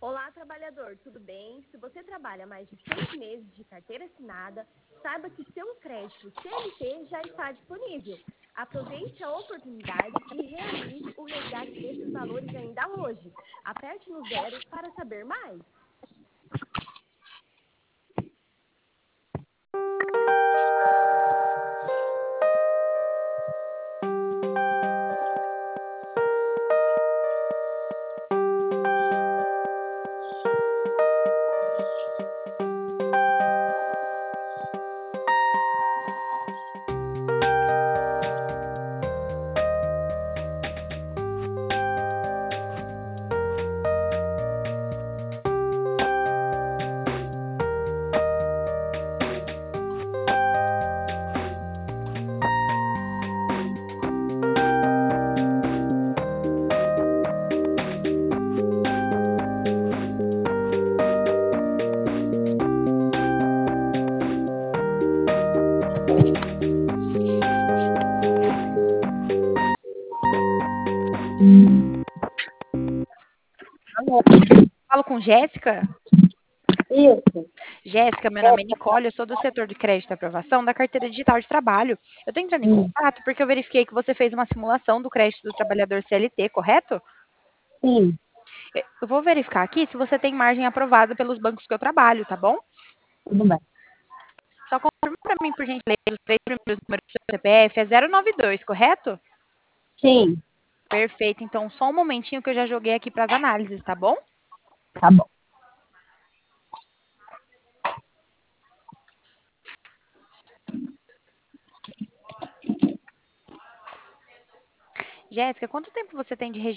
Olá, trabalhador, tudo bem? Se você trabalha mais de 6 meses de carteira assinada, saiba que seu crédito CLT já está disponível. Aproveite a oportunidade e realize o resgate desses valores ainda hoje. Aperte no zero para saber mais. Alô, Falo com Jéssica. isso. Jéssica, meu nome é Nicole, eu sou do setor de crédito e aprovação da carteira digital de trabalho. Eu estou entrando em contato porque eu verifiquei que você fez uma simulação do crédito do trabalhador CLT, correto? Sim, Eu vou verificar aqui se você tem margem aprovada pelos bancos que eu trabalho, tá bom? tudo bem. Só confirma para mim, por gentileza, os três primeiros números do seu CPF é 092, correto? Sim, Perfeito, então só um momentinho que eu já joguei aqui para as análises, tá bom? tá bom. Jéssica, quanto tempo você tem de